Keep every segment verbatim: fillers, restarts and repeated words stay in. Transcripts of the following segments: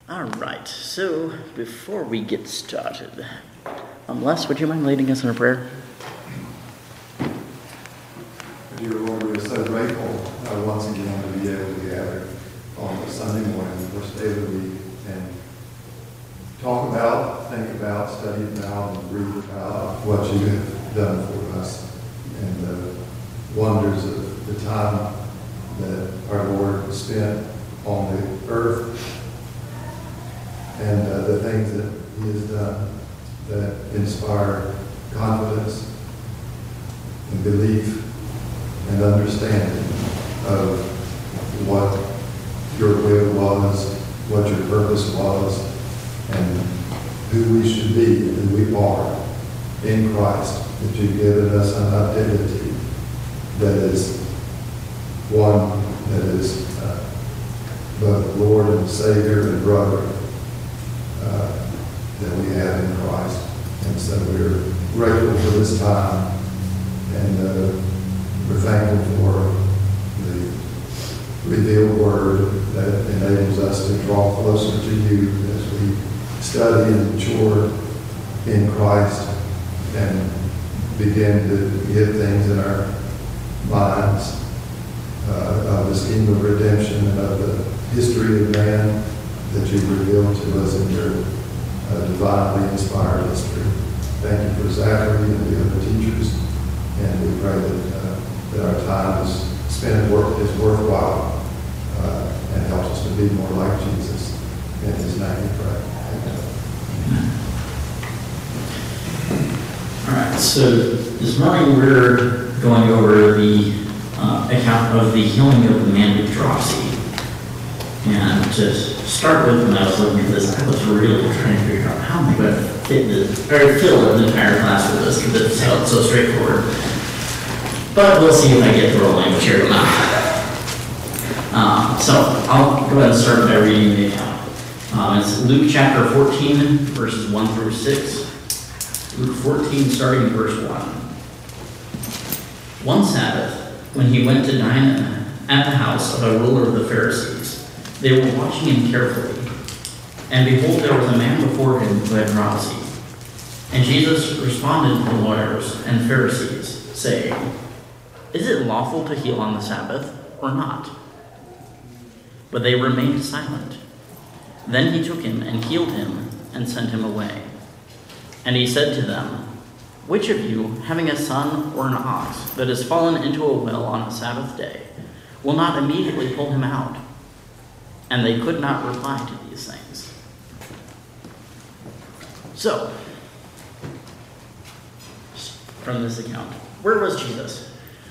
All right, so before we get started, um, Les, would you mind leading us in a prayer? Dear Lord, we are so grateful uh, once again to be able to gather on a Sunday morning, the first day of the week, and talk about, think about, study about, and read about what you have done for us and the wonders of the time that our Lord spent on the earth and uh, the things that he has done that inspire confidence and belief and understanding of what your will was, what your purpose was, and who we should be and who we are in Christ, that you've given us an identity that is one that is uh, both Lord and Savior and brother uh, that we have in Christ. And so we're grateful for this time, and uh, we're thankful for the revealed word that enables us to draw closer to you as we study and mature in Christ and begin to get things in our minds uh, of the scheme of redemption and of the history of man that you've revealed to us in your uh, divinely inspired history. Thank you for Zachary and the other teachers, and we pray that, uh, that our time is spent work is worthwhile uh, and helps us to be more like Jesus. In his name we pray. Amen. All right, so this morning we're going over the uh, account of the healing of the man with dropsy. And to start with, when I was looking at this, I was really trying to figure out how am I going to fit this, or fill an entire class with this, because it's so, so straightforward. But we'll see if I get the rolling here or not. Um, so I'll go ahead and start by reading the account. Um, it's Luke chapter fourteen, verses one through six. Luke fourteen, starting in verse one. One Sabbath, when he went to dine at the house of a ruler of the Pharisees, they were watching him carefully. And behold, there was a man before him who had dropsy. And Jesus responded to the lawyers and Pharisees, saying, "Is it lawful to heal on the Sabbath or not?" But they remained silent. Then he took him and healed him and sent him away. And he said to them, "Which of you, having a son or an ox that has fallen into a well on a Sabbath day, will not immediately pull him out?" And they could not reply to these things. So, from this account, where was Jesus?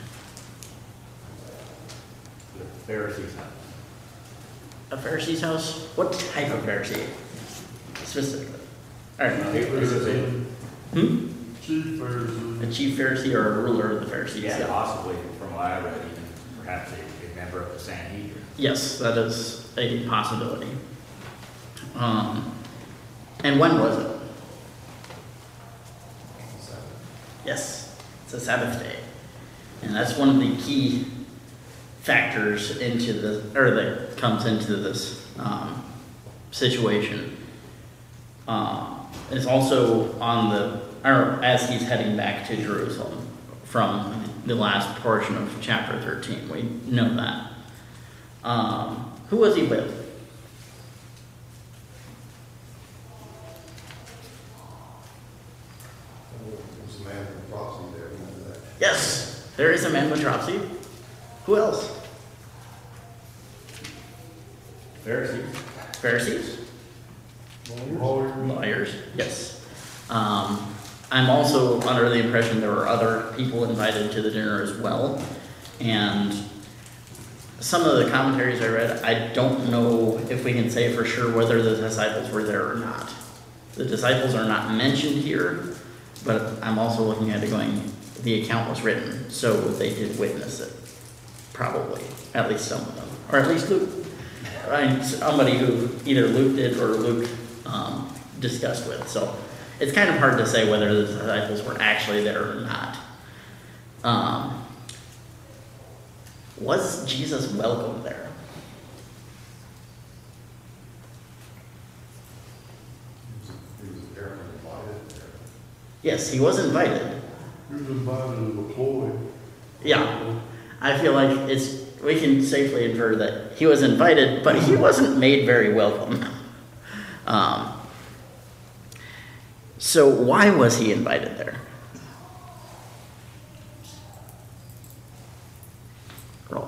The Pharisees' house. A Pharisee's house? What type of Pharisee? Specifically. All right. He was a, Hmm? Chief Pharisee. A chief Pharisee or a ruler of the Pharisees? yeah, possibly, from what I read, even perhaps a, a member of the Sanhedrin. Yes, that is a possibility. Um, and when was it? Yes, it's a Sabbath day. And that's one of the key factors into the, or that comes into this um, situation. Uh, it's also on the, or as he's heading back to Jerusalem from the last portion of chapter thirteen. We know that. Um, who was he with? There's a man with dropsy there, remember that? Yes, there is a man with dropsy. Who else? Pharisees. Pharisees? Lawyer. Lawyers, yes. Um, I'm also under the impression there were other people invited to the dinner as well. And some of the commentaries I read, I don't know if we can say for sure whether the disciples were there or not. The disciples are not mentioned here, but I'm also looking at it going, the account was written, so they did witness it. Probably, at least some of them. Or at least Luke. Right? Somebody who either Luke did or Luke um, discussed with. So it's kind of hard to say whether the disciples were actually there or not. Um, was Jesus welcome there? Yes, he was invited. He was invited as a ploy. Yeah, I feel like it's, we can safely infer that he was invited, but he wasn't made very welcome. Um, so why was he invited there? Roll.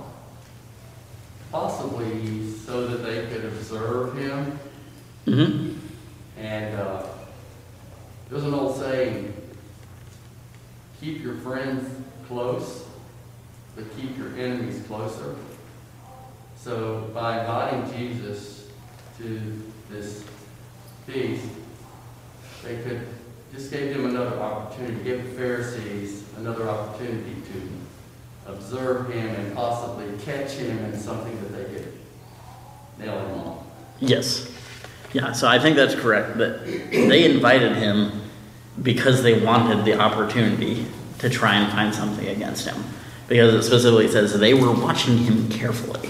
Possibly so that they could observe him. Mm-hmm. And uh, there's an old saying, keep your friends close, but keep your enemies closer. So by inviting Jesus to this feast, they could, just gave them another opportunity, give the Pharisees another opportunity to observe him and possibly catch him in something that they could nail him on. Yes. Yeah, so I think that's correct, that they invited him because they wanted the opportunity to try and find something against him. Because it specifically says they were watching him carefully.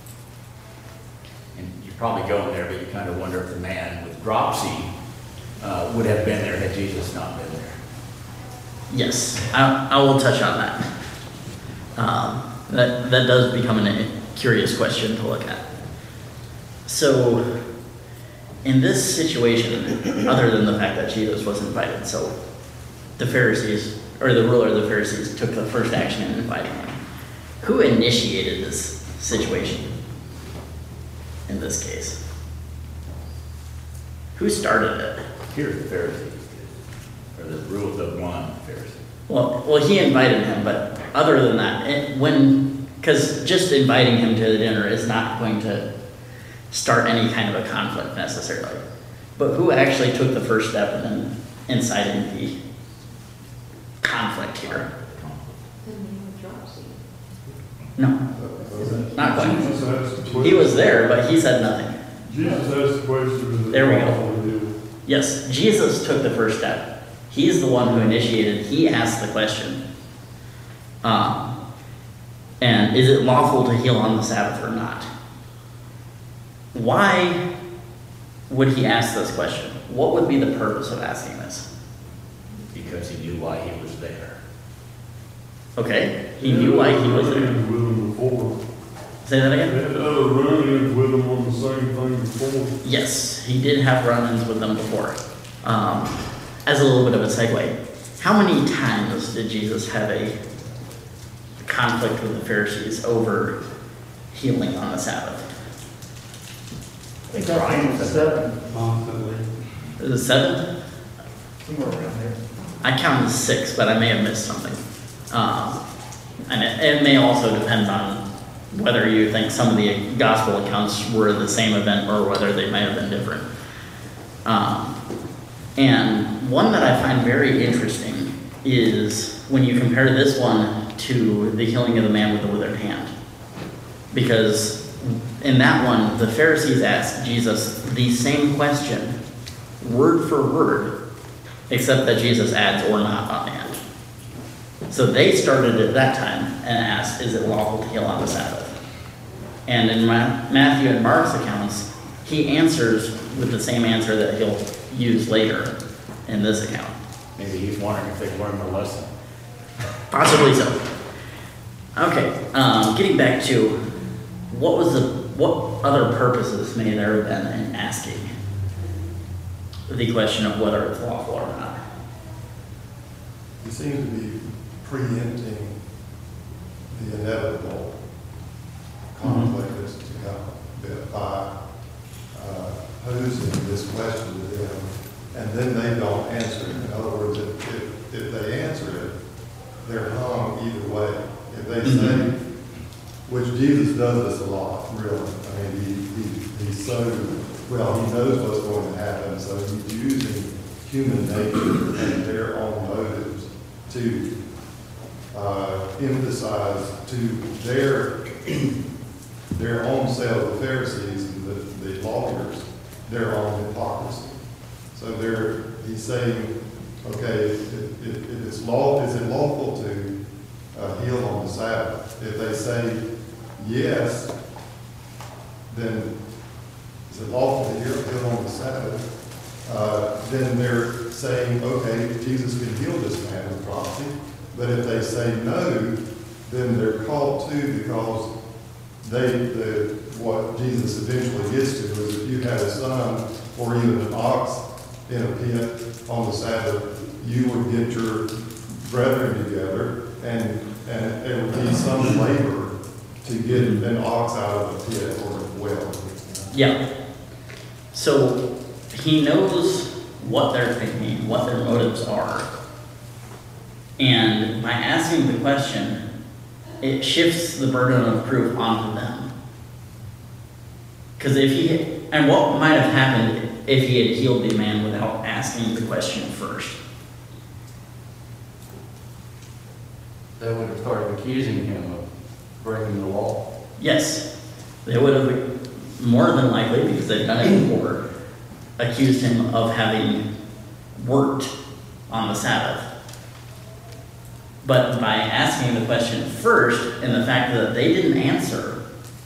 And you're probably going there, but you kind of wonder if the man with dropsy uh, would have been there had Jesus not been there. Yes, I, I will touch on that. Um, that. That does become a curious question to look at. So, in this situation, other than the fact that Jesus was invited, so the Pharisees, or the ruler of the Pharisees, took the first action in inviting him. Who initiated this situation in this case? Who started it? Here the Pharisees did, or the rule of the one Pharisee. Well, well, he invited him, but other than that, it, when, because just inviting him to the dinner is not going to start any kind of a conflict necessarily. But who actually took the first step in inciting the conflict here? No, not quite. Jesus asked the question. He was there, but he said nothing. Jesus asked the question. is it There we go. lawful to do? Yes, Jesus took the first step. He's the one who initiated. He asked the question. Um, and is it lawful to heal on the Sabbath or not? Why would he ask this question? What would be the purpose of asking this? Because he knew why he was there. Okay, he knew why he was there. Run-ins with him before. Say that They again? had other run-ins with him on the same thing before. Yes, he did have run-ins with them before. Um, as a little bit of a segue, how many times did Jesus have a conflict with the Pharisees over healing on the Sabbath? They tried Seven constantly. Is it seven? Somewhere around there. I counted six, but I may have missed something. Um, and it, it may also depend on whether you think some of the gospel accounts were the same event or whether they may have been different. Um, and one that I find very interesting is when you compare this one to the healing of the man with the withered hand. Because in that one, the Pharisees asked Jesus the same question, word for word, except that Jesus adds or not on the end. So they started at that time and asked, is it lawful to heal on the Sabbath? And in Ma- Matthew and Mark's accounts, he answers with the same answer that he'll use later in this account. Maybe he's wondering if they've learned the lesson. Possibly so. Okay, um, getting back to what was the, what other purposes may there have been in asking the question of whether it's lawful or not? He seems to be preempting the inevitable conflict that's to come by uh, posing this question to them, and then they don't answer it. In other words, if, if, if they answer it, they're hung either way. If they say, which Jesus does this a lot, really. I mean, he, he, he's so, well, he knows what's going to happen, so he's using human nature and their own motives to uh, emphasize to their their own selves, the Pharisees and the, the lawyers, their own hypocrisy. So they're, he's saying, okay, if, if, if it's law, is it lawful to uh, heal on the Sabbath? If they say yes, then is it lawful to heal, heal on the Sabbath? Uh, then they're saying, okay, Jesus can heal this man with dropsy. But if they say no, then they're called to, because they, the, what Jesus eventually gets to is if you had a son or even an ox in a pit on the Sabbath, you would get your brethren together, and, and it would be some labor to get an ox out of a pit or a well. Yeah. So he knows what they're thinking, what their motives are. And by asking the question, it shifts the burden of proof onto them. Because if he, and what might have happened if he had healed the man without asking the question first? They would have started accusing him of breaking the law. Yes, they would have more than likely, because they've done it before, accused him of having worked on the Sabbath. But by asking the question first, and the fact that they didn't answer,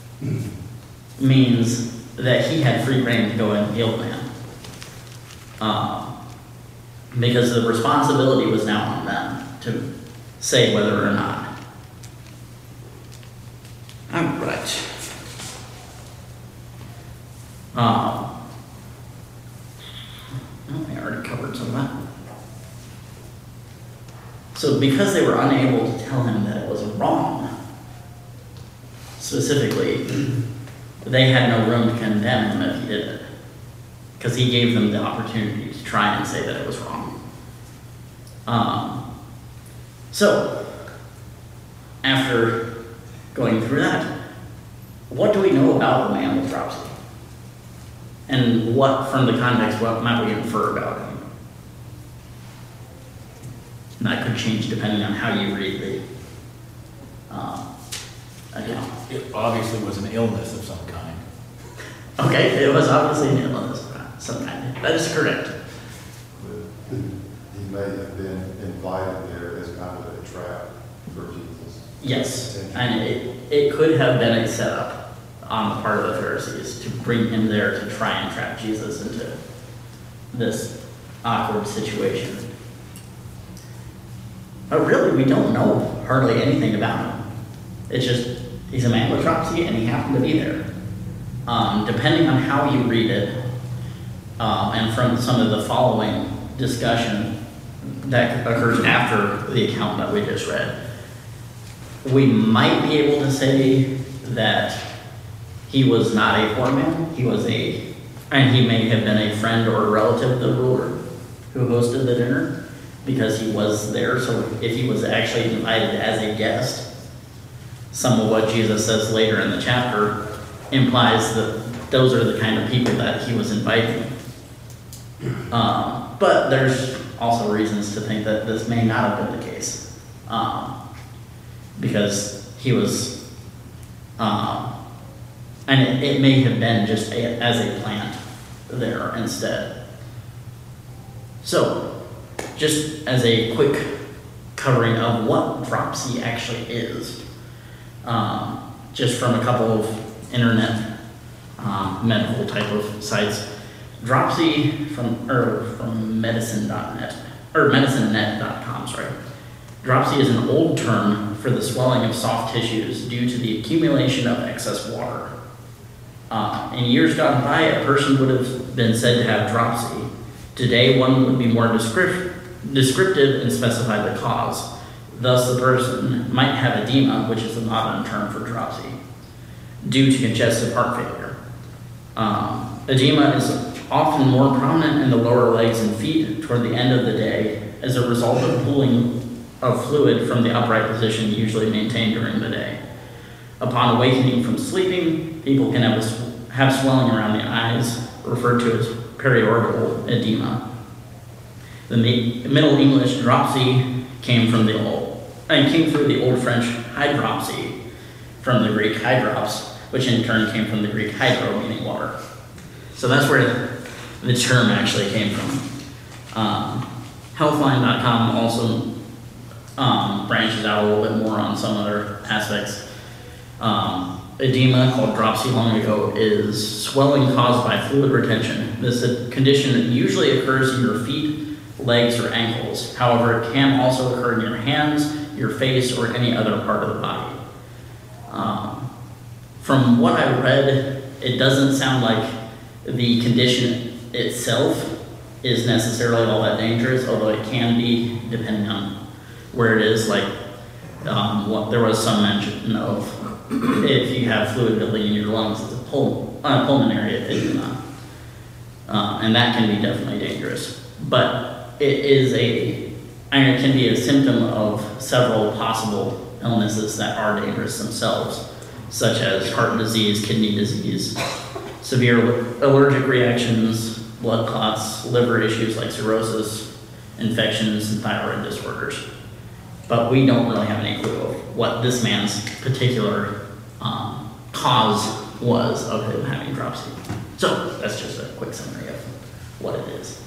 means that he had free reign to go and heal the man. Um, because the responsibility was now on them to say whether or not. All right. Um, oh, I already covered some of that. So because they were unable to tell him that it was wrong, specifically, they had no room to condemn him if he did it. Because he gave them the opportunity to try and say that it was wrong. Um, so, after going through that, what do we know about the man with dropsy? And what, from the context, what might we infer about him? And that could change depending on how you read the uh, account. It obviously was an illness of some kind. Okay, it was obviously an illness of some kind. That is correct. He may have been invited there as kind of a trap for Jesus. Yes, and it, it could have been a setup on the part of the Pharisees to bring him there to try and trap Jesus into this awkward situation. But really, we don't know hardly anything about him. It's just, he's a man with dropsy and he happened to be there. Um, depending on how you read it, um, and from some of the following discussion that occurs after the account that we just read, we might be able to say that he was not a poor man. He was a, and he may have been a friend or a relative of the ruler who hosted the dinner, because he was there. So if he was actually invited as a guest, some of what Jesus says later in the chapter implies that those are the kind of people that he was inviting. Um, but there's also reasons to think that this may not have been the case. Um, because he was, um, and it, it may have been just a, as a plant there instead. So, just as a quick covering of what dropsy actually is, um, just from a couple of internet um, medical type of sites, dropsy from or from medicine dot net or medicine net dot com, sorry. Dropsy is an old term for the swelling of soft tissues due to the accumulation of excess water. Uh, in years gone by, a person would have been said to have dropsy. Today, one would be more descriptive descriptive and specify the cause. Thus, the person might have edema, which is the modern term for dropsy, due to congestive heart failure. Um, edema is often more prominent in the lower legs and feet toward the end of the day as a result of pooling of fluid from the upright position usually maintained during the day. Upon awakening from sleeping, people can have, a, have swelling around the eyes, referred to as periorbital edema. The Middle English dropsy came from the old, and came through the Old French hydropsy from the Greek hydros, which in turn came from the Greek hydro, meaning water. So that's where the term actually came from. Um, Healthline dot com also um, branches out a little bit more on some other aspects. Um, edema called dropsy long ago is swelling caused by fluid retention. This condition usually occurs in your feet, legs, or ankles. However, it can also occur in your hands, your face, or any other part of the body. Um, from what I read, it doesn't sound like the condition itself is necessarily all that dangerous, although it can be depending on where it is. Like, um, what, there was some mention of if you have fluid building in your lungs, it's a pul- uh, pulmonary edema, uh, and that can be definitely dangerous. But it is a, I mean, it can be a symptom of several possible illnesses that are dangerous themselves, such as heart disease, kidney disease, severe allergic reactions, blood clots, liver issues like cirrhosis, infections, and thyroid disorders. But we don't really have any clue of what this man's particular um, cause was of him having dropsy. So that's just a quick summary of what it is.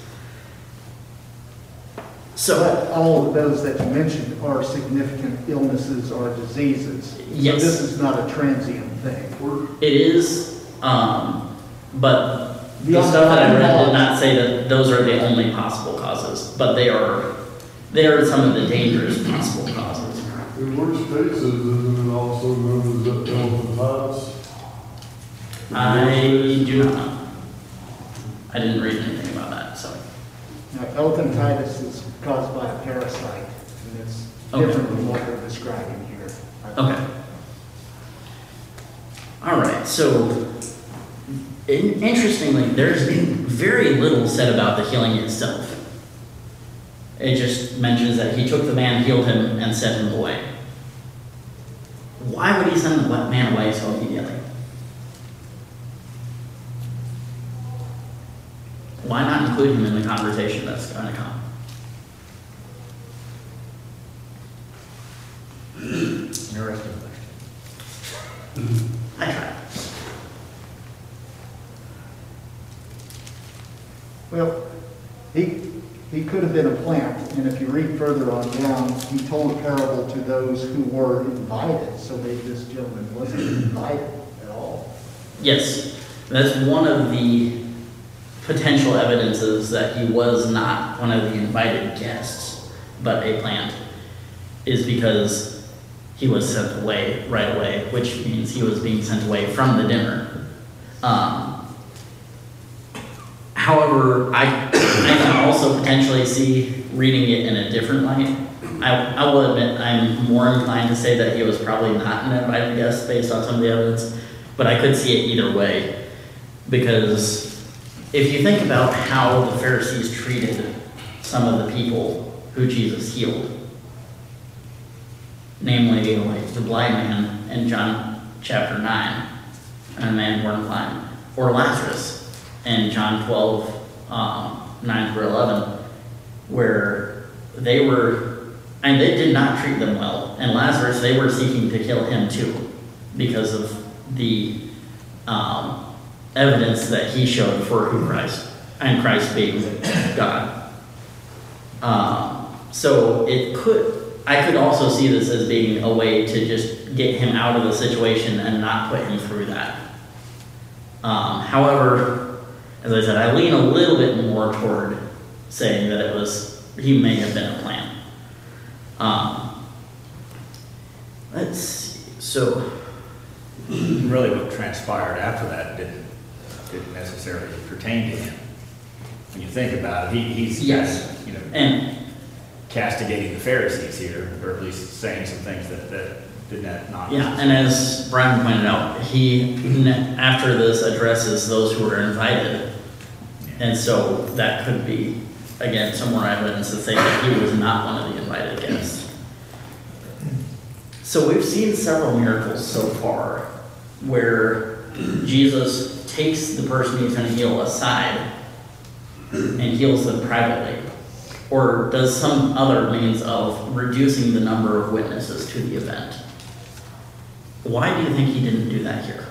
So But all of those that you mentioned are significant illnesses or diseases. Yes. So this is not a transient thing. it is, um, but the Beyond stuff that I the read did law. not say that those are the only possible causes, but they are they are some of the dangerous possible causes. In worst cases, isn't it also known as elephantitis? I do not know. I didn't read anything about that, so. Now, elephantitis is caused by a parasite, and it's Okay. different than what they're describing here. Okay. All right, so in, interestingly, there's been very little said about the healing itself. It just mentions that he took the man, healed him, and sent him away. Why would he send the man away so immediately? Why not include him in the conversation that's going to come? Interesting question. I tried. Well, he, he could have been a plant, and if you read further on down, he told a parable to those who were invited, so maybe this gentleman wasn't invited at all. Yes, that's one of the potential evidences that he was not one of the invited guests, but a plant, is because he was sent away right away, which means he was being sent away from the dinner. Um, however, I, I can also potentially see reading it in a different light. I, I will admit I'm more inclined to say that he was probably not an invited guest based on some of the evidence, but I could see it either way, because if you think about how the Pharisees treated some of the people who Jesus healed, namely like the blind man in John chapter nine, and a man born blind, or Lazarus in John twelve, um, nine through eleven, where they were, and they did not treat them well. And Lazarus, they were seeking to kill him too, because of the um, evidence that he showed for who Christ, and Christ being God. Um, so it could, I could also see this as being a way to just get him out of the situation and not put him through that. Um, however, as I said, I lean a little bit more toward saying that it was, he may have been a plant. Um, let's see, so. Really what transpired after that didn't, didn't necessarily pertain to him. When you think about it, he, he's, Yes. you know, And castigating the Pharisees here, or at least saying some things that, that did not, not. yeah, and as Brian pointed out, he, after this, addresses those who were invited. And so that could be, again, some more evidence to say that he was not one of the invited guests. So we've seen several miracles so far where Jesus takes the person he's going to heal aside and heals them privately, or does some other means of reducing the number of witnesses to the event. Why do you think he didn't do that here?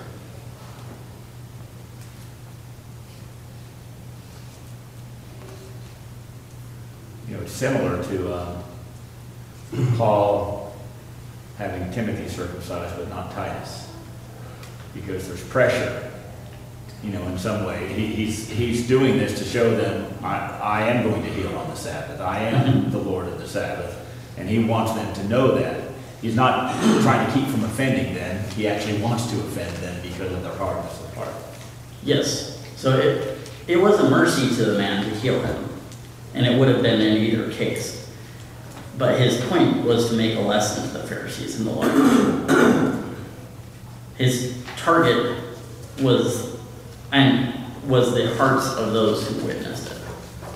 You know, it's similar to um, Paul having Timothy circumcised, but not Titus. because there's pressure, you know, in some way. He, he's, he's doing this to show them, I, I am going to heal on the Sabbath. I am the Lord of the Sabbath. And he wants them to know that. He's not trying to keep from offending them. He actually wants to offend them because of their hardness of heart. Yes, so it, it was a mercy to the man to heal him, and it would have been in either case. But his point was to make a lesson to the Pharisees and the lawyers. His target was, and was the hearts of those who witnessed it.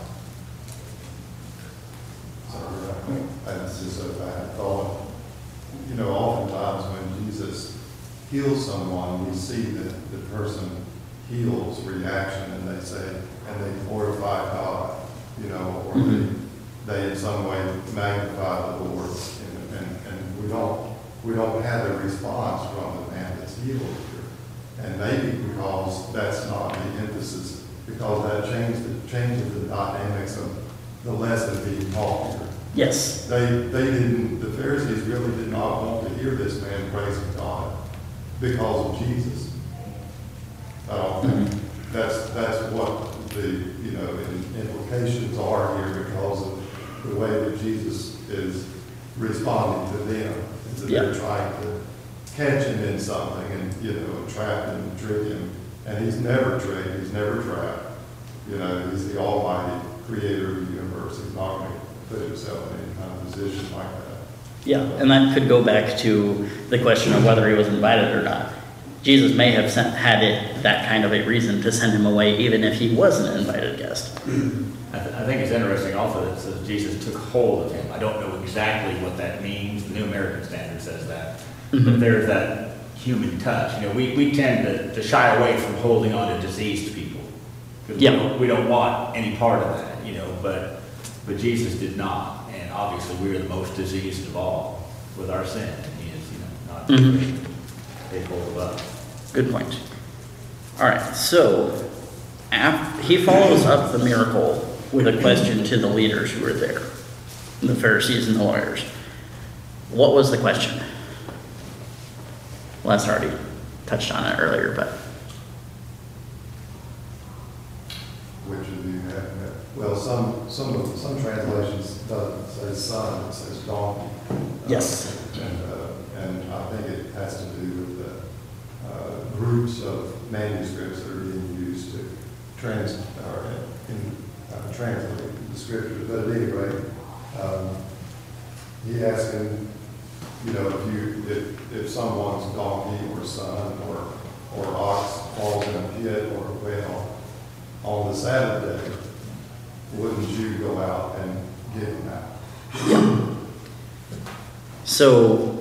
So, that's just a bad thought. You know, oftentimes when Jesus heals someone, we see that the person heals reaction, and they say, and they glorify God, you know, or Mhm. they, they in some way magnify the Lord, and, and, and we don't, we don't have a response from the man that's healed here. And maybe because that's not the emphasis, because that changes, the changes the dynamics of the lesson being taught here. Yes. They, they didn't, the Pharisees really did not want to hear this man praising God because of Jesus. I don't think Mhm. that's, that's what the, you know, in- implications are here because of the way that Jesus is responding to them. Is that they're Yeah. trying to catch him in something and, you know, trap him, trick him. And he's never tricked, he's never trapped. You know, he's the almighty creator of the universe. He's not going to put himself in any kind of position like that. Yeah, and that could go back to the question of whether he was invited or not. Jesus may have sent, had it, that kind of a reason to send him away, even if he was an invited guest. I, th- I think it's interesting also that it says Jesus took hold of him. I don't know exactly what that means. The New American Standard says that. Mhm. But there's that human touch. You know, we, we tend to, to shy away from holding on to diseased people. Because Yeah. we, don't, we don't want any part of that, you know, but, but Jesus did not. And obviously we are the most diseased of all with our sin. And he is, you know, not Mhm. take hold of us. Good point. All right, so af- he follows up the miracle with a question to the leaders who were there, the Pharisees and the lawyers. What was the question? Well, that's already touched on it earlier, but Which of you have, well, some, some, of- some translations doesn't say son, it says donkey. Yes. Uh, And, uh, and I think it has to do with the uh, groups of manuscripts that are being used to trans, or in, uh, translate the scriptures. But at any rate, um, he asked him, you know, if you, if, if someone's donkey or son or, or ox falls in a pit or a well on the Sabbath day, wouldn't you go out and get him out? so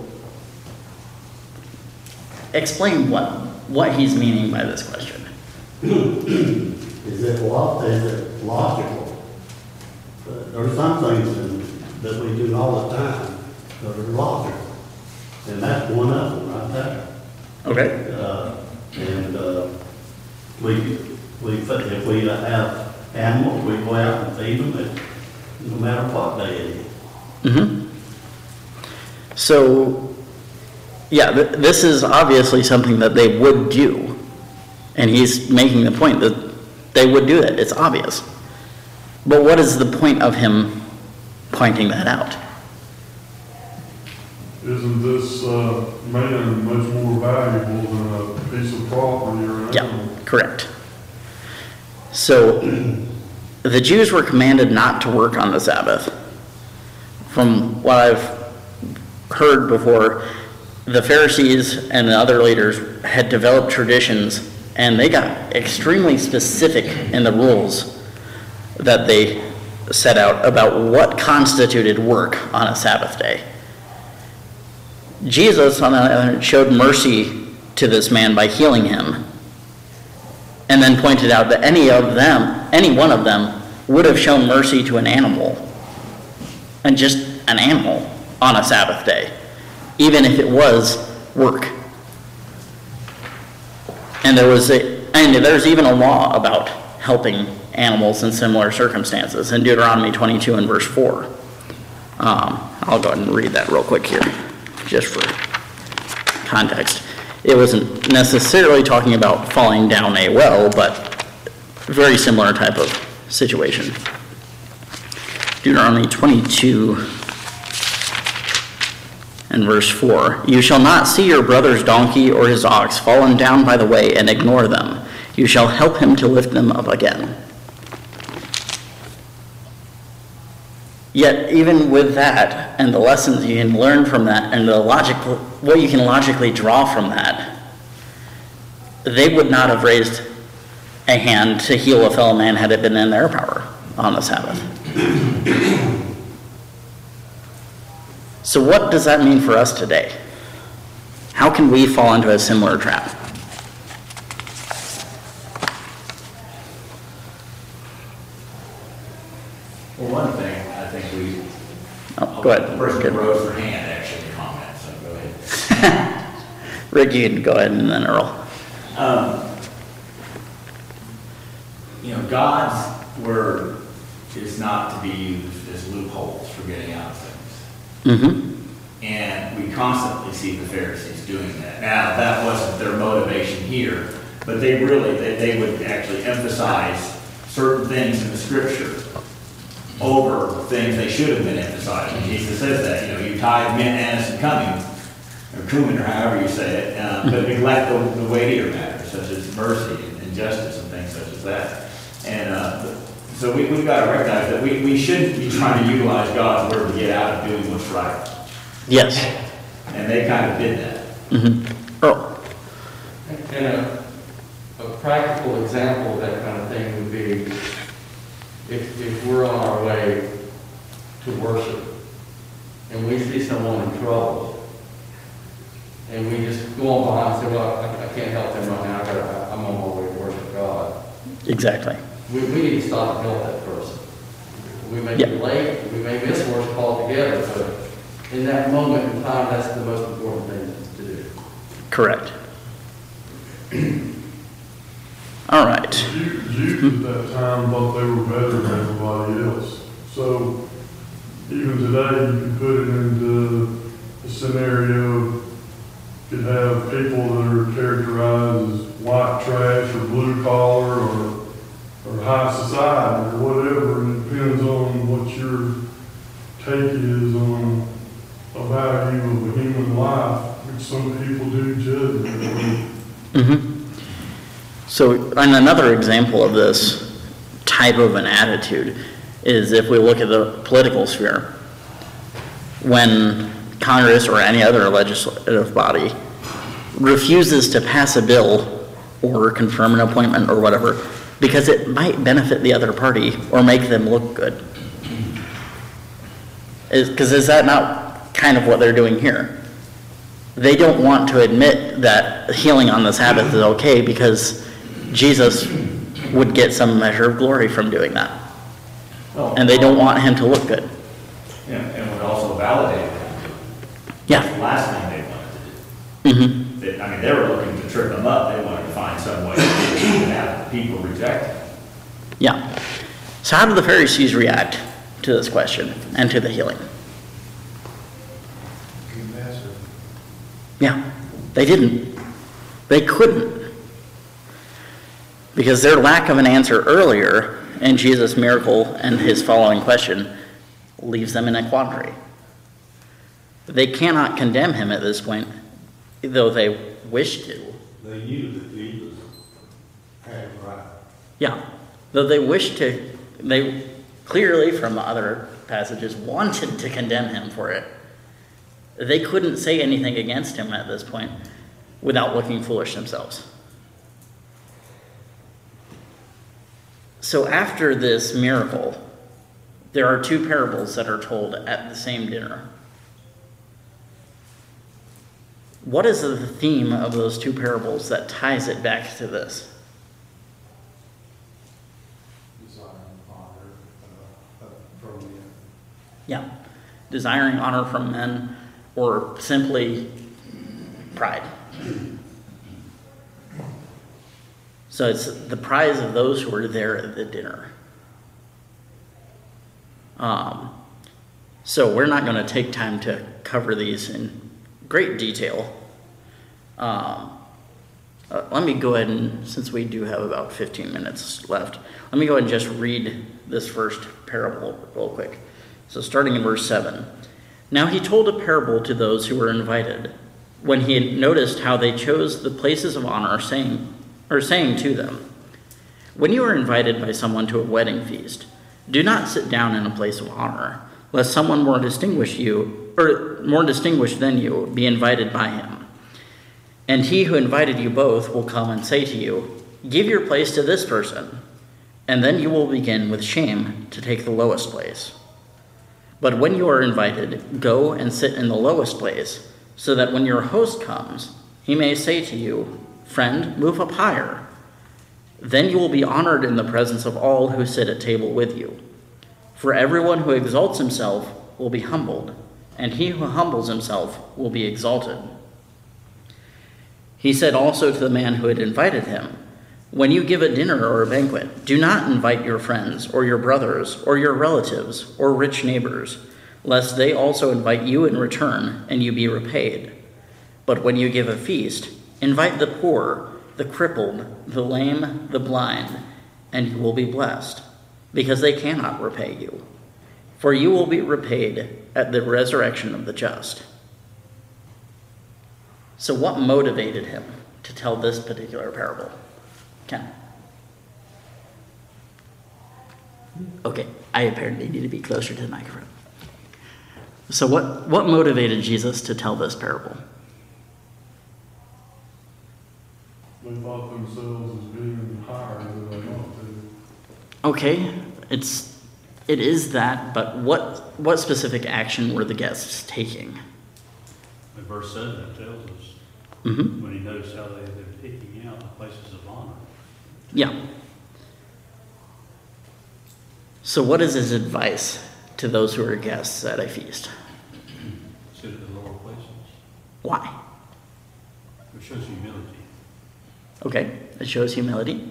explain what, what he's meaning by this question. Is it lo, is it logical? But there are some things in, that we do all the time that are logical. And that's one of them right there. Okay. Uh, and, uh, we, we, if we have animals, we go out and feed them, it- no matter what day it is. Mm-hmm. So, yeah, th- this is obviously something that they would do. And he's making the point that they would do that. It's obvious. But what is the point of him pointing that out? Isn't this, uh, man much more valuable than a piece of property or an Yeah, animal? correct. So, the Jews were commanded not to work on the Sabbath. From what I've heard before, the Pharisees and the other leaders had developed traditions, and they got extremely specific in the rules that they set out about what constituted work on a Sabbath day. Jesus, on the other hand, showed mercy to this man by healing him, and then pointed out that any of them, any one of them, would have shown mercy to an animal, and just an animal on a Sabbath day, even if it was work. And there was a, and there's even a law about helping animals in similar circumstances in Deuteronomy twenty-two and verse four. Um, I'll go ahead and read that real quick here, just for context. It wasn't necessarily talking about falling down a well, but very similar type of situation. Deuteronomy twenty-two and verse four. You shall not see your brother's donkey or his ox fallen down by the way and ignore them. You shall help him to lift them up again. Yet, even with that, and the lessons you can learn from that, and the logical, what you can logically draw from that, they would not have raised a hand to heal a fellow man had it been in their power on the Sabbath. So what does that mean for us today? How can we fall into a similar trap? Well, one thing, I think we. Oh, go ahead. The person Good. who rose their hand actually comment, so go ahead. Rick, you can go ahead, and then Earl. Um, You know, God's word is not to be used as loopholes for getting out of things. Mm-hmm. And we constantly see the Pharisees doing that. Now, that wasn't their motivation here, but they really, they, they would actually emphasize certain things in the scripture over things they should have been emphasizing. Jesus says that, you know, you tithe mint, anise, and cumin, or cumin, or however you say it, uh, but neglect the, the weightier matters, such as mercy and, and justice and things such as that. And uh, so we, we've got to recognize that we, we shouldn't be trying to utilize God's word to get out of doing what's right. Yes. And they kind of did that. Mm-hmm. Earl. And a, a practical example of that kind of thing would be if, if we're on our way to worship and we see someone in trouble and we just go on behind and say, well, I, I can't help them right now, I gotta, I'm on my way to worship God. Exactly. We, we need to stop and help that person. We may Yeah. be late, we may miss worship altogether, but in that moment in time, that's the most important thing to do. Correct. All right. Jews Jews at that time thought they were better than everybody else. So even today, you can put it into a scenario, you could have people that are characterized as white trash or blue collar or, or high society or whatever. And it depends on what your take is on a value of a human life, which some people do judge it. Mm-hmm. So, and another example of this type of an attitude is if we look at the political sphere. When Congress or any other legislative body refuses to pass a bill or confirm an appointment or whatever because it might benefit the other party or make them look good. Because is, is that not kind of what they're doing here? They don't want to admit that healing on the Sabbath is okay because Jesus would get some measure of glory from doing that. Well, And they don't want him to look good. Yeah, and would also validate them. Yeah. That's the last thing they wanted to do. Mm-hmm. They- I mean, they were looking to trip them up. They wanted to find some way to have people reject it. Yeah. So how did the Pharisees react to this question and to the healing? Yeah, they didn't. They couldn't. Because their lack of an answer earlier in Jesus' miracle and his following question leaves them in a quandary. They cannot condemn him at this point, though they wish to. They knew that Jesus had it right. Yeah, though they wish to, they clearly from other passages wanted to condemn him for it. They couldn't say anything against him at this point without looking foolish themselves. So after this miracle, there are two parables that are told at the same dinner. What is the theme of those two parables that ties it back to this? Yeah, desiring honor from men, or simply pride. So it's the prize of those who were there at the dinner. Um, so we're not going to take time to cover these in great detail. Um, Uh, let me go ahead and, since we do have about fifteen minutes left, let me go ahead and just read this first parable real quick. So starting in verse seven. Now he told a parable to those who were invited, when he had noticed how they chose the places of honor, saying, or saying to them, when you are invited by someone to a wedding feast, do not sit down in a place of honor, lest someone more distinguished you, or more distinguished than you, be invited by him. And he who invited you both will come and say to you, give your place to this person, and then you will begin with shame to take the lowest place. But when you are invited, go and sit in the lowest place, so that when your host comes, he may say to you, friend, move up higher. Then you will be honored in the presence of all who sit at table with you. For everyone who exalts himself will be humbled, and he who humbles himself will be exalted. He said also to the man who had invited him, when you give a dinner or a banquet, do not invite your friends or your brothers or your relatives or rich neighbors, lest they also invite you in return and you be repaid. But when you give a feast, invite the poor, the crippled, the lame, the blind, and you will be blessed, because they cannot repay you. For you will be repaid at the resurrection of the just. So what motivated him to tell this particular parable? Ken? Okay, I apparently need to be closer to the microphone. So what, what motivated Jesus to tell this parable? They thought themselves as being higher than they ought to. Okay, it's it is that, but what what specific action were the guests taking? In verse seven, it tells us, Mm-hmm. when he noticed how they, they're picking out the places of honor. Yeah. So what is his advice to those who are guests at a feast? Sit at the lower places. Why? It shows humility. Okay, it shows humility.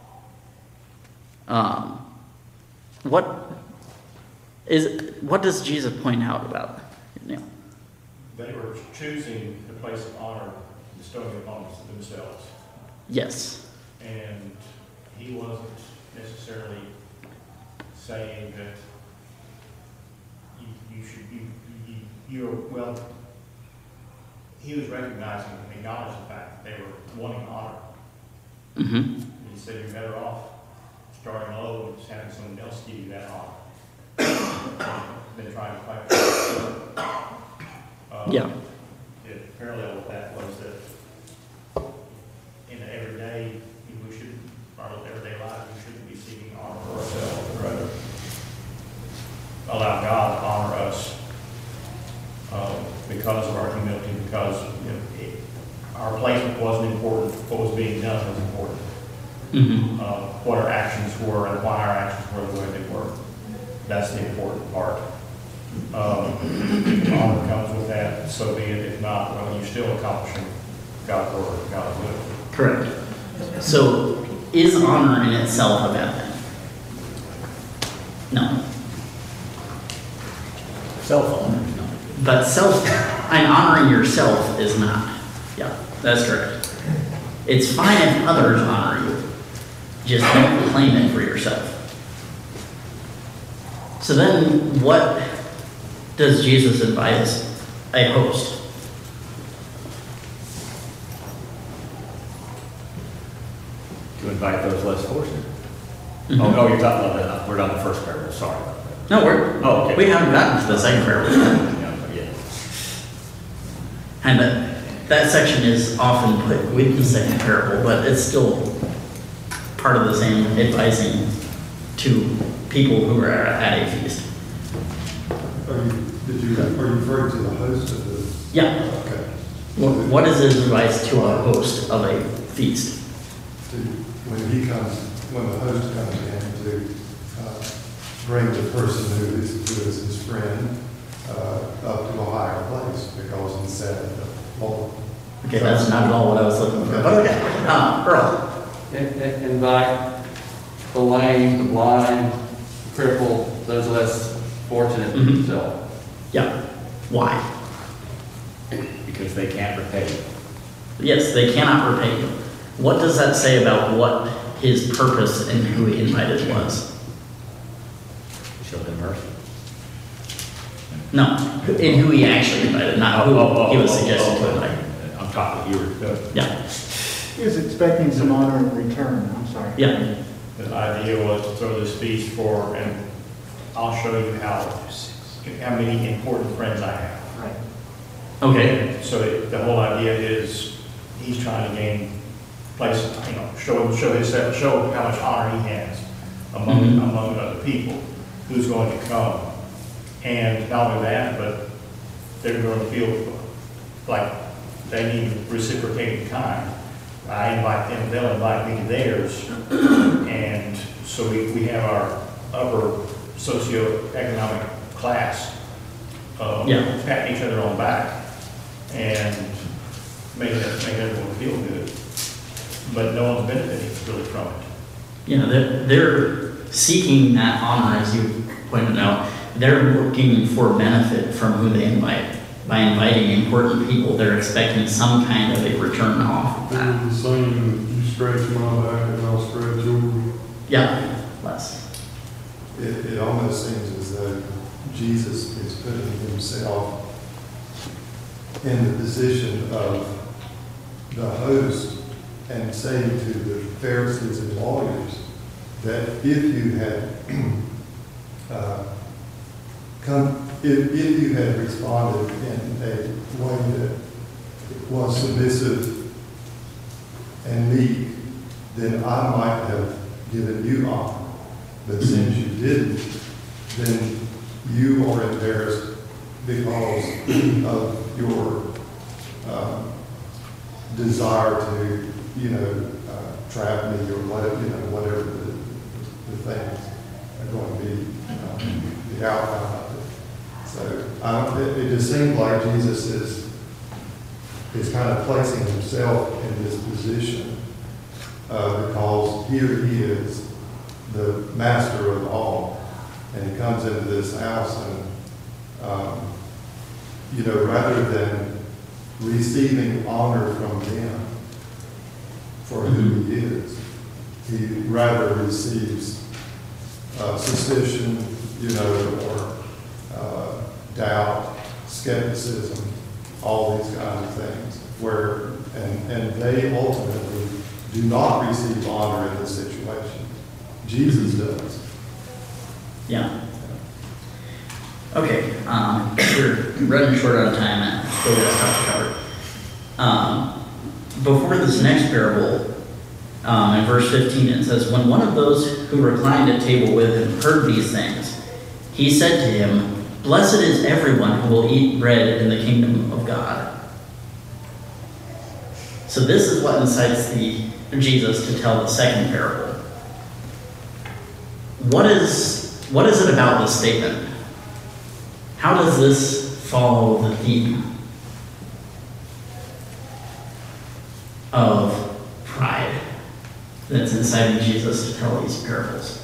Um, what is what does Jesus point out about? You know? They were choosing the place of honor, bestowing it upon themselves. Yes. And he wasn't necessarily saying that you, you should, you, you, you're, well, he was recognizing and acknowledging the fact that they were wanting honor. Mm-hmm. He said you're better off starting low and just having someone else give you that honor than trying to fight for it. Um, Yeah. The parallel with that was that in the everyday, we should, our everyday life, we shouldn't be seeking honor for ourselves, but rather allow God to honor us um, because of our humility, because you know, it, our placement wasn't important, what was being done was important. Mm-hmm. Uh, what our actions were and why our actions were the way they were. That's the important part. Um, if honor comes with that, so be it. If not, well, you're still accomplishing God's word, God's will. Correct. So is honor in itself a bad thing? No. Self-honor, no. But self and honoring yourself is not. Yeah, that's correct. It's fine if others honor you. Just don't claim it for yourself. So then what does Jesus advise a host? To invite those less fortunate. Mhm. Oh, no, you're talking about that, we're on the first parable, sorry about that. No, we're, Oh, okay. we haven't gotten to the second parable. Yeah, yeah. And that, that section is often put with the second parable, but it's still part of the same advising to people who are at a feast. Are you, did you, are you referring to the host of the? Yeah. Okay. What, what is his advice to a host of a feast? To, when he comes, when the host comes in to uh, bring the person who is, who is his friend uh, up to a higher place because he said, well. Okay, that's not at all what I was looking for, but okay. Uh, Earl. In- in- Invite the lame, the blind, the crippled, those less fortunate than Mhm. themselves. Yeah. Why? Because they can't repay you. Yes, they cannot repay you. what does that say about what his purpose and who he invited was? Show them mercy. No, in who he actually invited, not who he was suggesting to invite. I'm talking, you were, Yeah, He was expecting some honor in return, I'm sorry. yeah, The idea was to throw this feast for, and I'll show you how, how many important friends I have. Right. okay, So it- the whole idea is, he's trying to gain place, you know, show, show his, show how much honor he has among, Mhm. among other people, who's going to come. And not only that, but they're going to feel like they need reciprocating kind. I invite them, they'll invite me to theirs. And so we, we have our upper socioeconomic class, uh, Yeah. patting each other on the back and making it, making everyone feel good. But no one's benefiting really from it. you know, they're, they're seeking that honor, as you pointed out. They're looking for benefit from who they invite. By inviting important people, they're expecting some kind of a return off of It that. was the same, you scratch my back and I'll scratch yours. Yeah, less. It, it almost seems as though Jesus is putting himself in the position of the host and saying to the Pharisees and lawyers that if you had uh, come, if, if you had responded in a way that was submissive and meek, then I might have given you honor. But since you didn't, then you are embarrassed because of your uh, desire to, you know, uh, trap me or whatever, you know, whatever the, the things are going to be, um, the outcome of it. So um, it, it just seems like Jesus is is kind of placing himself in this position uh, because here he is, the master of all, and he comes into this house and, um, you know, rather than receiving honor from them for who he is, he rather receives uh, suspicion, you know, or uh, doubt, skepticism, all these kinds of things, where, and, and they ultimately do not receive honor in this situation. Jesus does. Yeah. Okay, um, we're running short on time and still got stuff to cover. Um, before this next parable, um, in verse fifteen, it says, when one of those who reclined at table with him heard these things, he said to him, blessed is everyone who will eat bread in the kingdom of God. So this is what incites the Jesus to tell the second parable. What is, what is it about this statement? How does this follow the theme of pride that's inciting Jesus to tell these parables?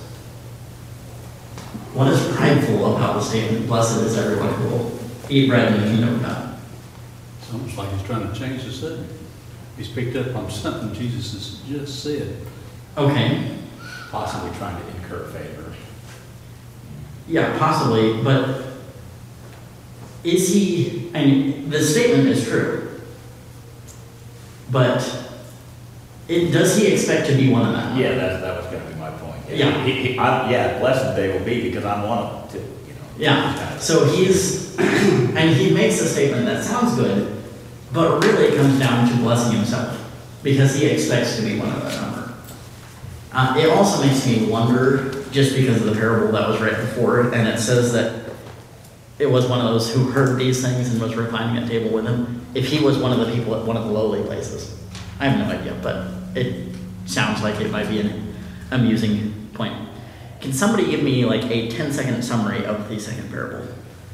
What is prideful about the statement, blessed is everyone who will eat bread in the kingdom of God? It's almost like he's trying to change the subject. He's picked up on something Jesus has just said. Okay, possibly trying to incur favor. yeah, possibly, but is he, I mean, the statement is true, but it, does he expect to be one of them? Yeah, that, that was gonna be my point. Yeah. He, he, I, yeah, blessed they will be because I'm one of them too, you know. Yeah, so he's, and he makes a statement that sounds good, but really it comes down to blessing himself, because he expects to be one of that number. Uh, it also makes me wonder, just because of the parable that was right before it, and it says that it was one of those who heard these things and was reclining at table with him, if he was one of the people at one of the lowly places. I have no idea, but it sounds like it might be an amusing point. Can somebody give me like a ten second summary of the second parable?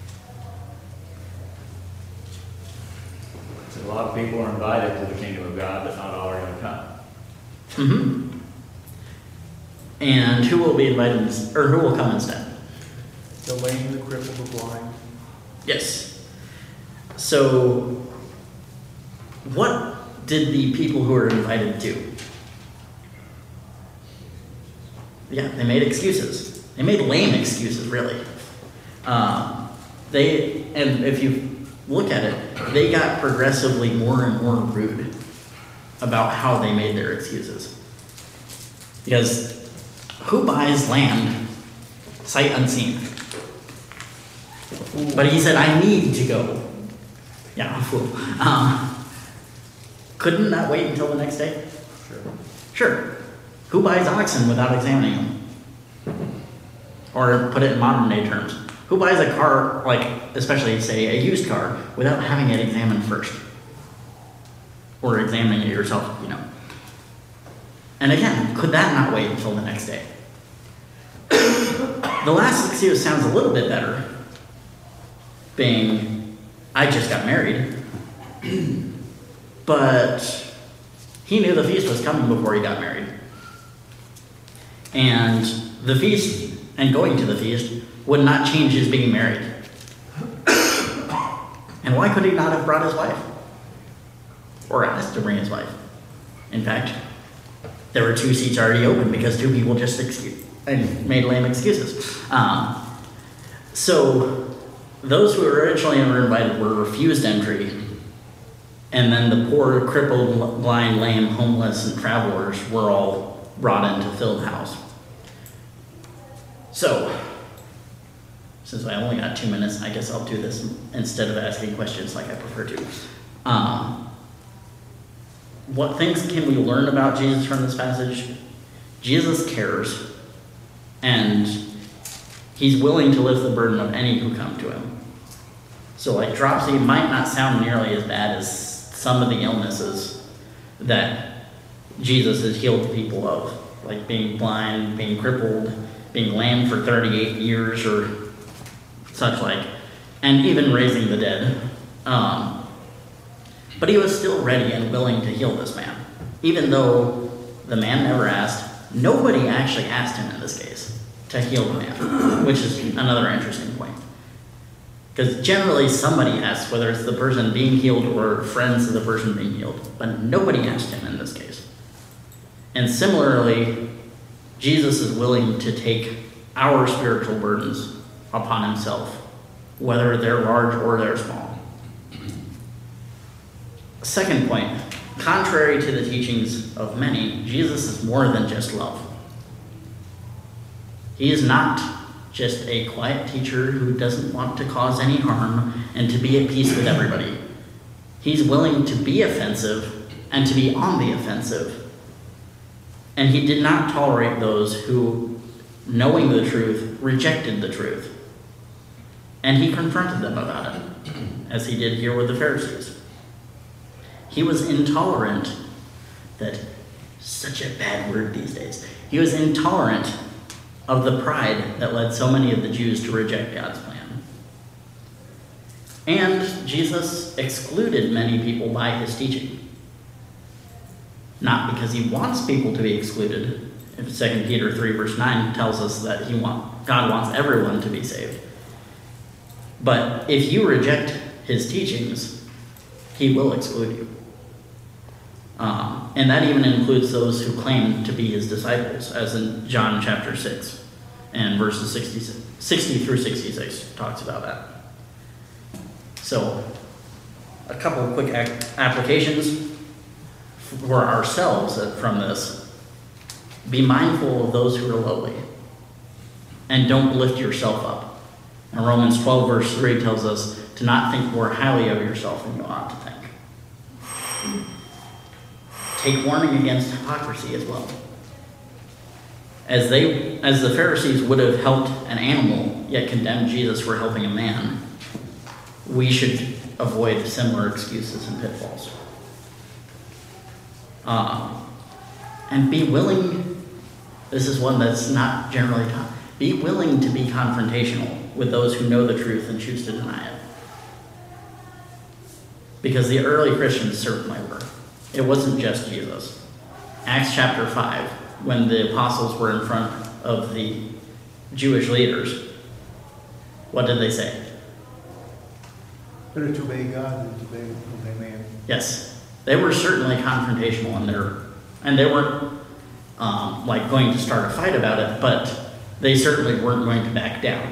So a lot of people are invited to the kingdom of God, but not all are gonna come. Mm-hmm. And who will be invited, or who will come instead? The lame, the crippled, the blind. Yes. So, what did the people who were invited do? Yeah, they made excuses. They made lame excuses, really. Um, they, and if you look at it, they got progressively more and more rude about how they made their excuses. Because who buys land sight unseen? But he said, I need to go. Yeah, I'm a fool. Um, couldn't that wait until the next day? Sure. Sure. Who buys oxen without examining them? Or put it in modern day terms, who buys a car, like especially say a used car, without having it examined first? Or examining it yourself, you know. And again, could that not wait until the next day? The last excuse sounds a little bit better, being, I just got married. But he knew the feast was coming before he got married. And the feast and going to the feast would not change his being married. And why could he not have brought his wife? Or asked to bring his wife? In fact, there were two seats already open because two people just excuse, and made lame excuses. Um, so those who originally were invited were refused entry, and then the poor, crippled, blind, lame, homeless, and travelers were all brought in to fill the house. So, since I only got two minutes, I guess I'll do this instead of asking questions like I prefer to. Um, what things can we learn about Jesus from this passage? Jesus cares, and he's willing to lift the burden of any who come to him. So like dropsy might not sound nearly as bad as some of the illnesses that Jesus has healed people of, like being blind, being crippled, being lame for thirty-eight years or such like, and even raising the dead. Um, but he was still ready and willing to heal this man, even though the man never asked. Nobody actually asked him in this case to heal the man, which is another interesting point. Because generally somebody asks, whether it's the person being healed or friends of the person being healed, but nobody asked him in this case. And similarly, Jesus is willing to take our spiritual burdens upon himself, whether they're large or they're small. Second point, contrary to the teachings of many, Jesus is more than just love. He is not just a quiet teacher who doesn't want to cause any harm and to be at peace with everybody. He's willing to be offensive and to be on the offensive. And he did not tolerate those who, knowing the truth, rejected the truth. And he confronted them about it, as he did here with the Pharisees. He was intolerant, that such a bad word these days. He was intolerant of the pride that led so many of the Jews to reject God's plan. And Jesus excluded many people by his teaching. Not because he wants people to be excluded. If Second Peter three verse nine tells us that he want, God wants everyone to be saved. But if you reject his teachings, he will exclude you. Um, and that even includes those who claim to be his disciples, as in John chapter six and verses sixty, sixty through sixty-six talks about that. So, a couple of quick ac- applications for ourselves from this. Be mindful of those who are lowly, and don't lift yourself up. And Romans twelve verse three tells us to not think more highly of yourself than you ought to think. Take warning against hypocrisy as well. As they, as the Pharisees would have helped an animal, yet condemned Jesus for helping a man, we should avoid similar excuses and pitfalls. Um, and be willing, this is one that's not generally taught, be willing to be confrontational with those who know the truth and choose to deny it. Because the early Christians certainly were. It wasn't just Jesus. Acts chapter five, when the apostles were in front of the Jewish leaders, what did they say? Better to obey God than to obey, obey man. Yes, they were certainly confrontational in their, and they weren't um, like going to start a fight about it, but they certainly weren't going to back down.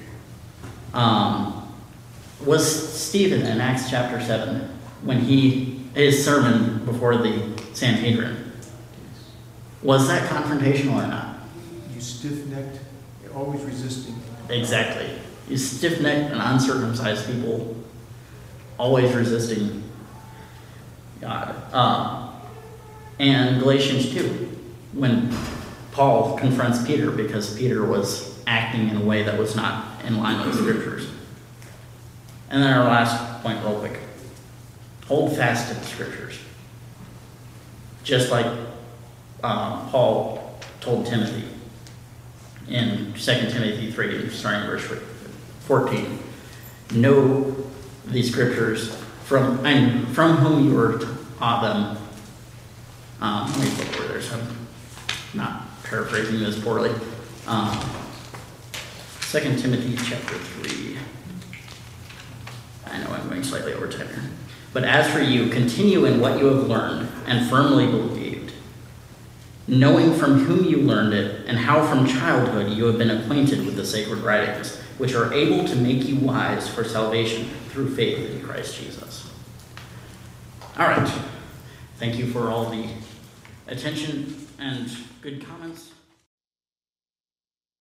Um, was Stephen in Acts chapter seven, when he, his sermon before the Sanhedrin, was that confrontational or not? You stiff-necked, you're always resisting. Exactly. You stiff-necked and uncircumcised people, always resisting God. Um, and Galatians two, when Paul confronts Peter because Peter was acting in a way that was not in line with the scriptures. And then our last point real quick. Hold fast to the scriptures. Just like uh, Paul told Timothy in Second Timothy three, starting verse fourteen. Know these scriptures from, and from whom you were taught them. Um, let me look where there's some, not paraphrasing this poorly. Um, Second Timothy chapter three. I know I'm going slightly over time here. But as for you, continue in what you have learned and firmly believed, knowing from whom you learned it, and how from childhood you have been acquainted with the sacred writings, which are able to make you wise for salvation through faith in Christ Jesus. All right. Thank you for all the attention and good comments.